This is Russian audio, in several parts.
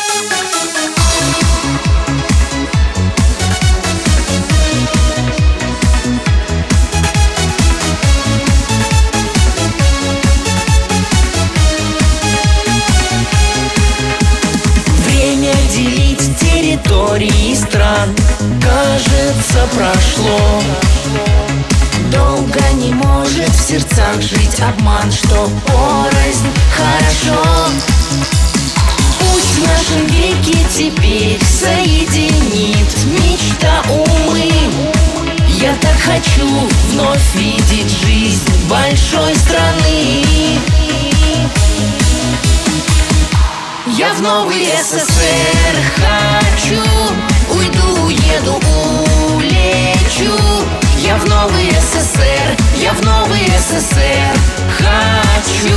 Территории стран, кажется, прошло. Долго не может в сердцах жить обман, что порознь хорошо. Пусть в нашем веке теперь соединит мечта умы. Я так хочу вновь видеть жизнь большой страны. Я в новый СССР хочу, уйду, уеду, улечу. Я в новый СССР, я в новый СССР хочу.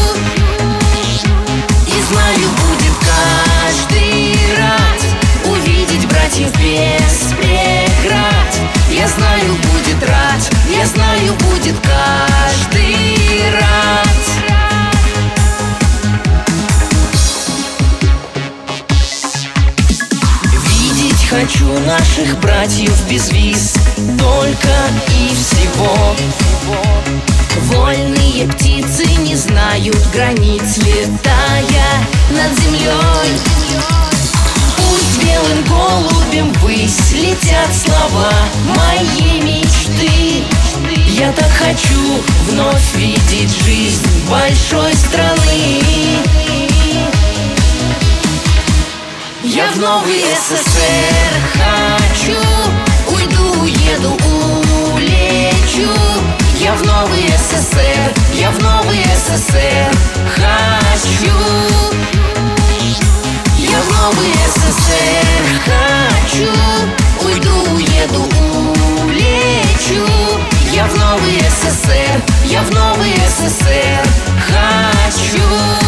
И знаю, будет каждый рад увидеть братьев без преград. Я знаю, будет рад, я знаю, будет каждый рад. Хочу наших братьев без виз, только и всего. Вольные птицы не знают границ, летая над землей. Пусть белым голубем ввысь летят слова моей мечты. Я так хочу вновь видеть жизнь большой страны. Я в новый СССР хочу, уйду, уеду, улечу. Я в новый СССР, я в новый СССР хочу. Я в новый СССР хочу, уйду, уеду, улечу. Я в новый СССР, я в новый СССР хочу.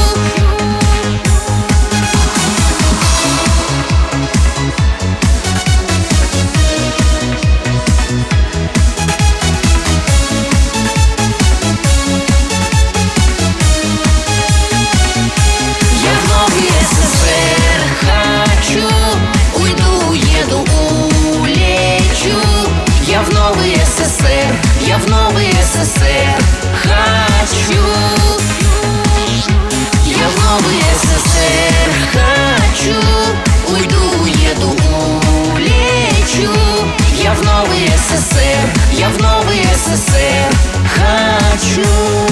Я в новый СССР, я в новый СССР хочу. Я в новый СССР хочу, уйду, уеду, улечу. Я в новый СССР, я в новый СССР хочу.